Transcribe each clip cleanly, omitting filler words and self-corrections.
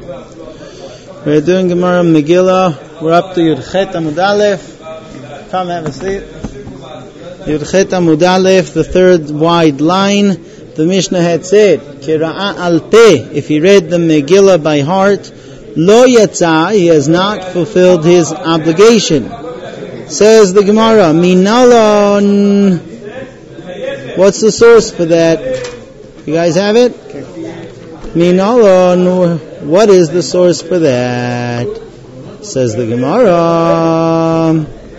We're doing Gemara Megillah. We're up to Yud Chet Amud Aleph. Come have a seat. Yud Chet Amud Aleph, the third wide line. The Mishnah had said, Kira'a al Peh, if he read the Megillah by heart, Lo Yatza, he has not fulfilled his obligation. Says the Gemara, Minalon. What's the source for that? You guys have it? Minalon. What is the source for that? Says the Gemara.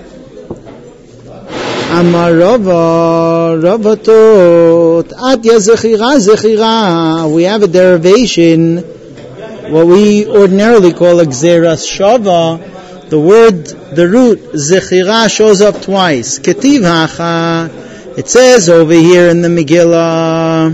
Amar Rava, Ravatot, Atya Zechira. We have a derivation, what we ordinarily call a Gzeras Shava. The word, the root, Zechira, shows up twice. Ketiv Hacha. It says over here in the Megillah,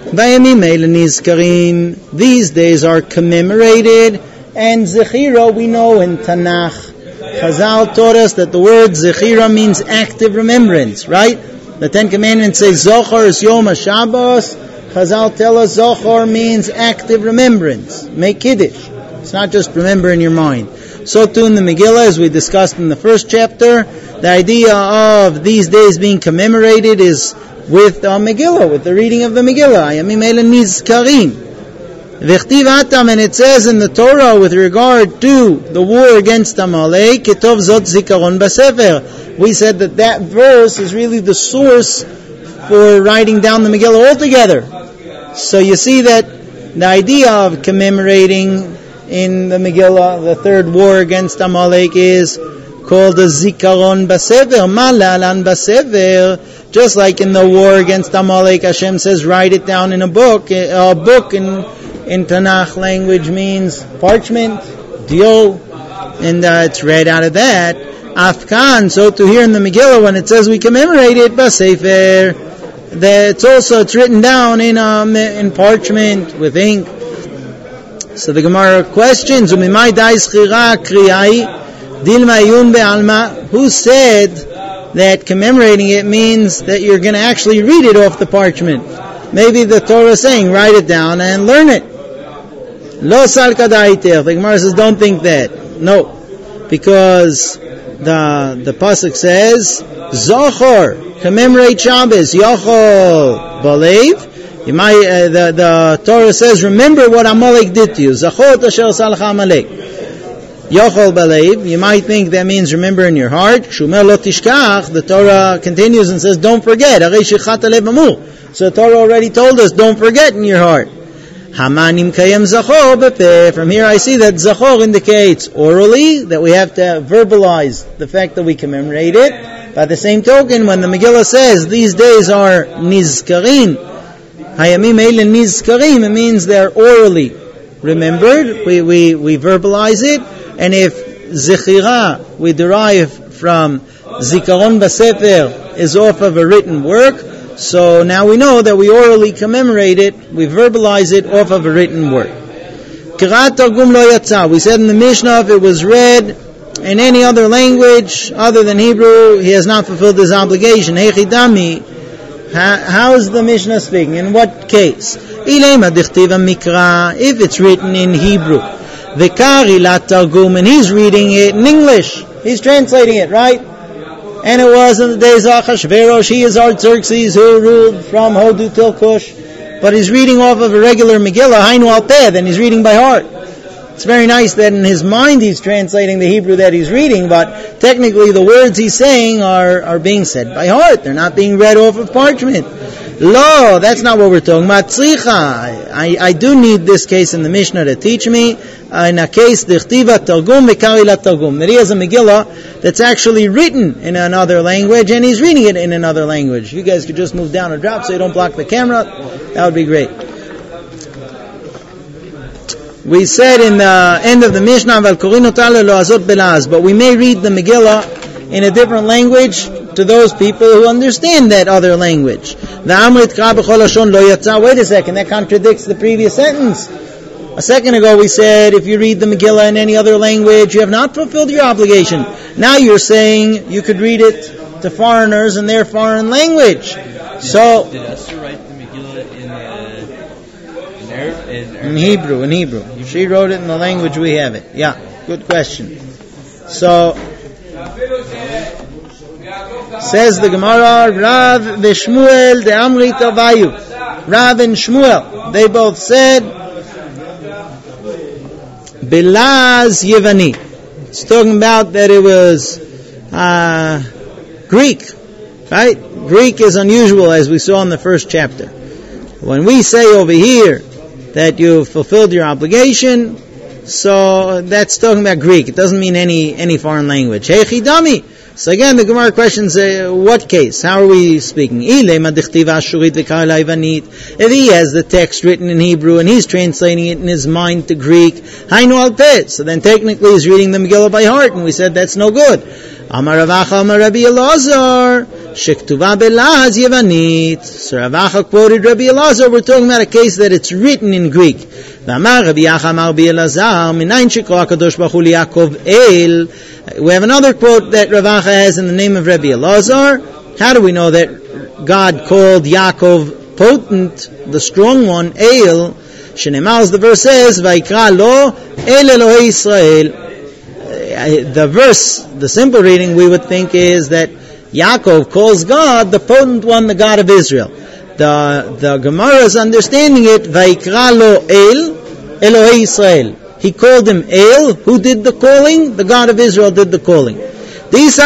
these days are commemorated, and Zechira we know in Tanakh. Chazal taught us that the word Zechira means active remembrance, right? The Ten Commandments say Zochar is Yom HaShabbos. Chazal tell us Zochar means active remembrance. Make Kiddush. It's not just remember in your mind. So too in the Megillah, as we discussed in the first chapter, the idea of these days being commemorated is with Megillah, with the reading of the Megillah. Ayamim Eila Nizkarim. V'chtiv Atam, and it says in the Torah with regard to the war against Amalek, Ketov Zot Zikaron Basefer. We said that verse is really the source for writing down the Megillah altogether. So you see that the idea of commemorating in the Megillah, the third war against Amalek, is called the Zikaron Basever, Malalan Basever. Just like in the war against Amalek, Hashem says, write it down in a book. A book in Tanakh language means parchment, diol, and it's read out of that. Afkan, so to hear in the Megillah, when it says we commemorate it, Basefer, that it's written down in parchment with ink. So the Gemara questions, who said that commemorating it means that you're going to actually read it off the parchment? Maybe the Torah is saying, write it down and learn it. Lo sal kadaiter. The Gemara says, don't think that. No. Because the pasuk says, Zochor, commemorate Shabbos, Yochol, Balev. The Torah says, remember what Amalek did to you. Zachot asher salach Amalek. Yochol Balev. You might think that means remember in your heart. Shumer lo tishkach. The Torah continues and says, don't forget. Arei shechat alev amur. So the Torah already told us, don't forget in your heart. Hamanim kayem zachor bepeh. From here I see that zachor indicates orally, that we have to verbalize the fact that we commemorate it. By the same token, when the Megillah says these days are nizkarin, hayamim eila nizkarim, it means they're orally remembered. We verbalize it. And if zechira we derive from zikaron basefer is off of a written work, so now we know that we orally commemorate it, we verbalize it off of a written work. Kirat targum lo yatsa. We said in the Mishnah, if it was read in any other language other than Hebrew, he has not fulfilled his obligation. Hechidami. How is the Mishnah speaking? In what case? Ilema dichtiva mikra. If it's written in Hebrew. Vikari la targum, and he's reading it in English. He's translating it, right? And it was in the days of Achashverosh, he is Artaxerxes who ruled from Hodu till Kush. But he's reading off of a regular Megillah, Hainu al Peh, and he's reading by heart. It's very nice that in his mind he's translating the Hebrew that he's reading, but technically the words he's saying are being said by heart. They're not being read off of parchment. Lo, that's not what we're talking about. Tzricha. I do need this case in the Mishnah to teach me. In a case, Dichtiva Targum Mekari la Targum. That he has a Megillah that's actually written in another language, and he's reading it in another language. You guys could just move down a drop so you don't block the camera. That would be great. We said in the end of the Mishnah, but we may read the Megillah in a different language to those people who understand that other language. Wait a second, that contradicts the previous sentence. A second ago we said if you read the Megillah in any other language, you have not fulfilled your obligation. Now you're saying you could read it to foreigners in their foreign language. So did Esther write the Megillah in In Hebrew. She wrote it in the language we have it. Yeah, good question. So, says the Gemara, Rav v'Shmuel de Amri Tavayu. Rav and Shmuel, they both said, Bilaz Yevani. It's talking about that it was Greek, right? Greek is unusual, as we saw in the first chapter. When we say over here that you've fulfilled your obligation, so that's talking about Greek. It doesn't mean any foreign language. Hey Chidami. So again, the Gemara questions, what case? How are we speaking? If he has the text written in Hebrew and he's translating it in his mind to Greek, so then technically he's reading the Megillah by heart, and we said that's no good. Amar Ravacha Amar Rabbi Elazar Shektuva Belaz Yevanit. So Ravacha quoted Rabbi Elazar. We're talking about a case that it's written in Greek. Amar Rabbi Yacha Amar Rabbi Elazar Minayin Shekra Kadosh Baruch Hu Yaakov El. We have another quote that Ravacha has in the name of Rabbi Elazar. How do we know that God called Yaakov potent, the strong one, El? Shenemar, as the verse says, Vaikra lo El Elohei Israel. The verse, the simple reading we would think is that Yaakov calls God the potent one, the God of Israel. The Gemara's understanding it, Vaikra lo El Elohei Israel. He called him El. Who did the calling? The God of Israel did the calling. Because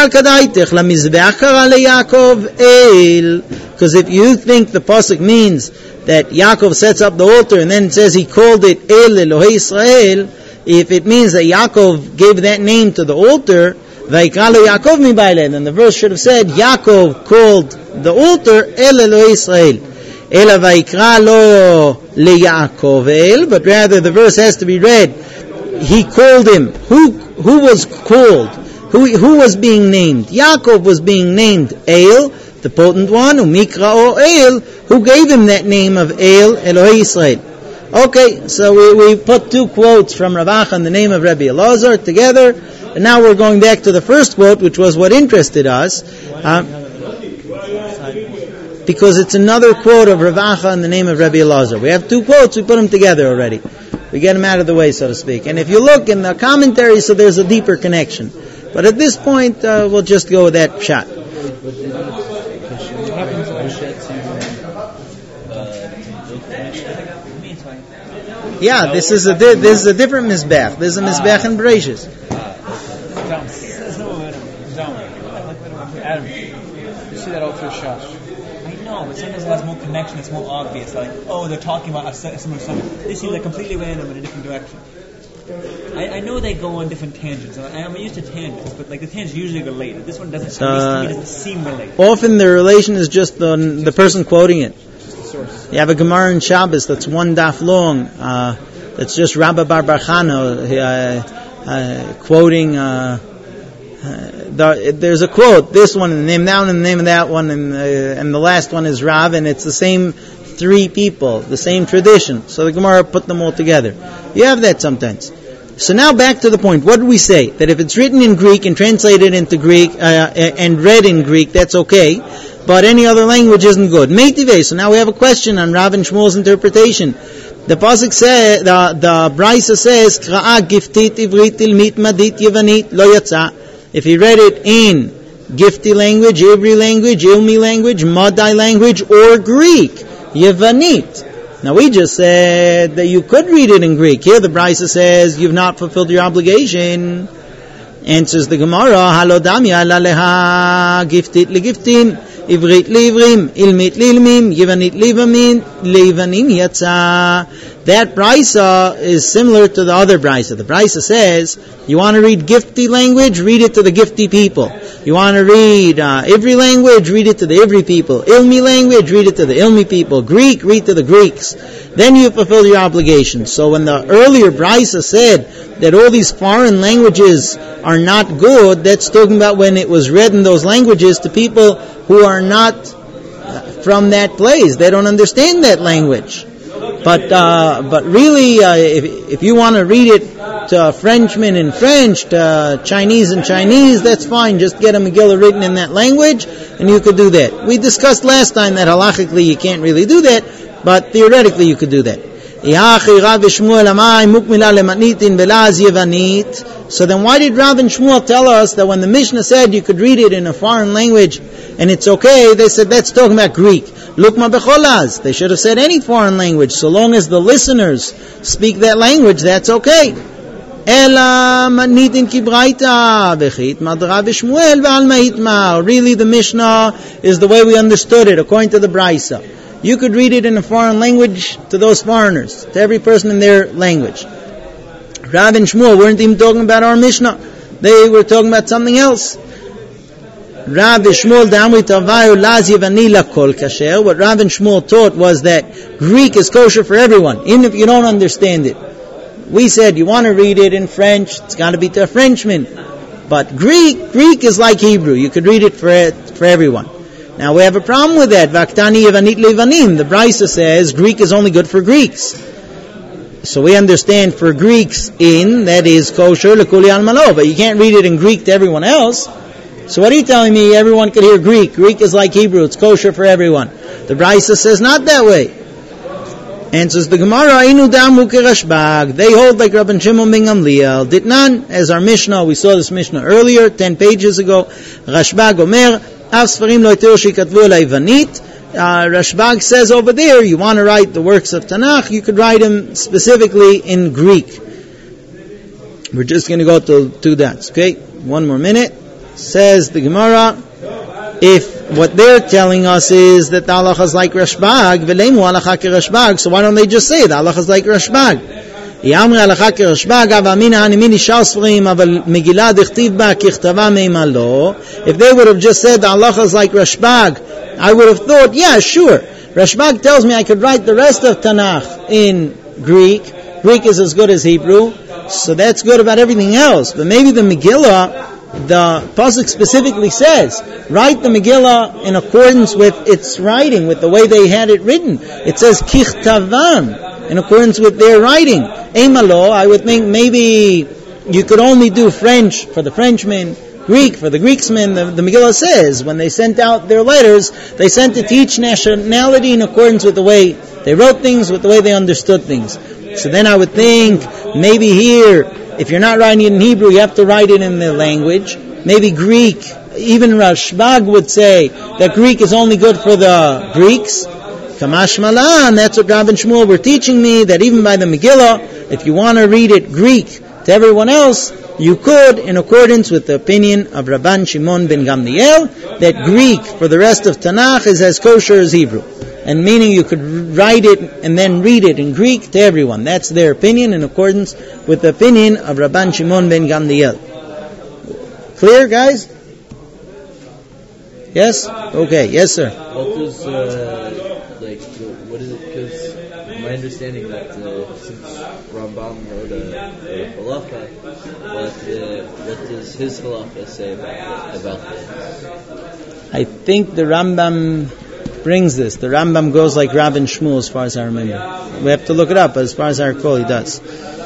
if you think the pasuk means that Yaakov sets up the altar and then says he called it El Elohei Israel, if it means that Yaakov gave that name to the altar, Vaikra lo Yaakov mi ba'ileh, then the verse should have said Yaakov called the altar El Elohei Israel. Ela Vaikra lo le Yaakov El, but rather the verse has to be read, he called him. Who was called? Who was being named? Yaakov was being named El, the potent one, Umikra o El, who gave him that name of El Elohei Israel. Okay, so we put two quotes from Ravacha in the name of Rabbi Elazar together, and now we're going back to the first quote, which was what interested us, because it's another quote of Ravacha in the name of Rabbi Elazar. We have two quotes, we put them together already. We get them out of the way, so to speak. And if you look in the commentary, so there's a deeper connection. But at this point, we'll just go with that shot. Yeah, this is a different Mizbech. There's a Mizbech in Bereshis. Adam, you see that all through Shash. I know, but sometimes it has more connection, it's more obvious. Like, they're talking about a similar subject. This seems like completely random in a different direction. I know they go on different tangents. I'm used to tangents, but like the tangents usually related. This one doesn't. At least to me, doesn't seem related. Often the relation is just the person quoting it. You have a Gemara in Shabbos that's one daf long. That's just Rabbi Bar Barchano quoting. There's a quote. This one, and the name that one, and the name of that one, and the last one is Rav, and it's the same three people, the same tradition. So the Gemara put them all together. You have that sometimes. So now back to the point. What did we say? That if it's written in Greek and translated into Greek and read in Greek, that's okay. But any other language isn't good. Meitive. So now we have a question on Rav and Shmuel's interpretation. The pasuk says, the Brisa says, "Kraa giftit ivrit ilmit madit yevanit lo yatsa." If he read it in Gifti language, Ivri language, Ilmi language, Madai language, or Greek, Yevanit. Now we just said that you could read it in Greek. Here the Brisa says you've not fulfilled your obligation. Answers the Gemara, Halodamya laleha giftit legiftin, Ivrit leivrim, Ilmit lilmim, Yevanit leivanim yatsa. That Brisa is similar to the other Brisa. The Brisa says, you want to read Gifti language, read it to the Gifti people. You want to read Ivri language, read it to the Ivri people. Ilmi language, read it to the Ilmi people. Greek, read to the Greeks. Then you fulfill your obligation. So when the earlier Brisa said that all these foreign languages are not good, that's talking about when it was read in those languages to people who are not from that place. They don't understand that language. But really, if you want to read it to Frenchmen in French, to Chinese in Chinese, that's fine. Just get a Megillah written in that language, and you could do that. We discussed last time that halachically you can't really do that, but theoretically you could do that. So then why did Rav and Shmuel tell us that when the Mishnah said you could read it in a foreign language and it's okay, they said that's talking about Greek. Lukma becholaz. They should have said any foreign language. So long as the listeners speak that language, that's okay. Really the Mishnah is the way we understood it according to the Braisa. You could read it in a foreign language to those foreigners, to every person in their language. Rav and Shmuel weren't even talking about our Mishnah. They were talking about something else. Rav and Shmuel what Rav and Shmuel taught was that Greek is kosher for everyone, even if you don't understand it. We said you want to read it in French, it's got to be to a Frenchman. But Greek is like Hebrew. You could read it for everyone. Now we have a problem with that. Vaktani Yevanit Levanim. The Braisa says Greek is only good for Greeks. So we understand for Greeks that is kosher lekuli almalo, but you can't read it in Greek to everyone else. So what are you telling me? Everyone could hear Greek. Greek is like Hebrew. It's kosher for everyone. The Braisa says not that way. Answers the Gemara, Inu damu kerashbag. They hold like Rabban Shimon ben Gamliel. Ditnan, as our Mishnah, we saw this Mishnah earlier, 10 pages ago. Rashbag Omer, Av Sfarim lo iteru shikatvu el Ivanit. Rashbag says over there, you want to write the works of Tanakh, you could write them specifically in Greek. We're just going to go to that. Okay, one more minute. Says the Gemara, if what they're telling us is that the halacha is like Rashbag, v'leimu halacha ke-Rashbag, so why don't they just say the halacha is like Rashbag? Yamri halacha ke-Rashbag, avamina hanimini shal sfarim, aval megillah dichtiv ba kichtava meima lo. If they would have just said the halacha is like Rashbag, I would have thought, yeah, sure. Rashbag tells me I could write the rest of Tanakh in Greek. Greek is as good as Hebrew, so that's good about everything else. But maybe the Megillah, the pasuk specifically says, write the Megillah in accordance with its writing, with the way they had it written. It says kichtavam, in accordance with their writing. Eimalo, I would think maybe you could only do French for the Frenchmen, Greek for the Greeksmen. The Megillah says when they sent out their letters, they sent it to each nationality in accordance with the way they wrote things, with the way they understood things. So then I would think maybe here, if you're not writing it in Hebrew, you have to write it in the language. Maybe Greek, even Rashbag would say that Greek is only good for the Greeks. Kamash Malan, that's what Rav and Shmuel were teaching me, that even by the Megillah, if you want to read it Greek to everyone else, you could, in accordance with the opinion of Rabban Shimon ben Gamliel, that Greek for the rest of Tanakh is as kosher as Hebrew. And meaning you could write it and then read it in Greek to everyone. That's their opinion in accordance with the opinion of Rabban Shimon ben Gamliel. Clear, guys? Yes? Okay, yes, sir. What does, what is it? Because my understanding that since Rambam wrote a halacha, what does his halacha say about this? I think the Rambam brings this. The Rambam goes like Rav and Shmuel as far as I remember. We have to look it up, but as far as I recall, he does.